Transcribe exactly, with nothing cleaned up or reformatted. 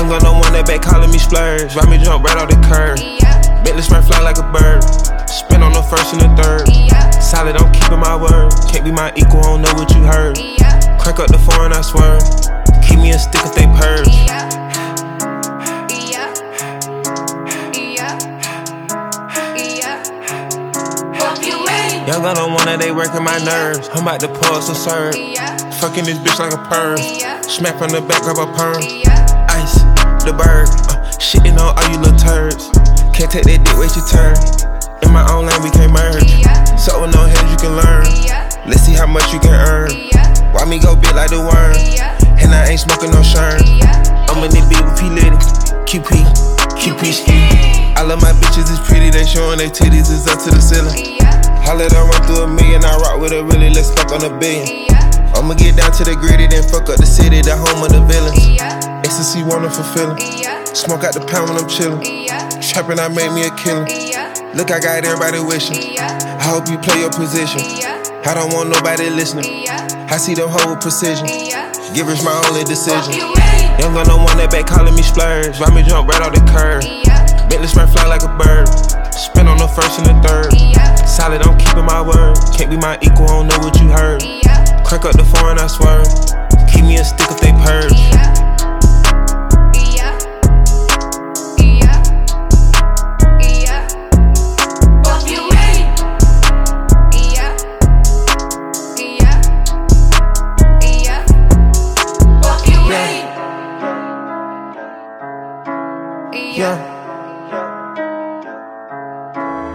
Young gun no one that back calling me splurge. Ride me jump right off the curb. Bentley spray fly like a bird. Spin on the first and the third. Solid, I'm keeping my word. Can't be my equal, I don't know what you heard. Crank up the foreign, I swear. Keep me a stick if they purge. Young gun don't wanna, they working my nerves. I'm about to pull some serve. Fucking this bitch like a perm. Smack from the back of a perm. Ice, the bird. Uh, shitting on all you little turds. Can't take that dick, wait your turn. In my own lane, we can't merge. So with no heads, you can learn. Let's see how much you can earn. Why me go big like the worm? And I ain't smoking no shern. I'm in the beat with P. Litty. Q P, Q P ski. I love my bitches, it's pretty. They showing their titties, it's up to the ceiling. I let her run through a million, I rock with her really, let's fuck on a billion. I'ma get down to the gritty, then fuck up the city, the home of the villains. Ecstasy, wonderful feeling. Smoke out the pound when I'm chillin'. Trappin', I made me a killer. Look, I got everybody wishing. I hope you play your position. I don't want nobody listening. I see them hold with precision. Give us my only decision. Young gun no one that back calling me splurge. Ride me jump right off the curb. Bentley spray fly like a bird. Spin on the first and the third. Solid, I'm keeping my word. Can't be my equal, I don't know what you heard. Crank up the foreign, I swear. Keep me a stick if they purge. Yeah.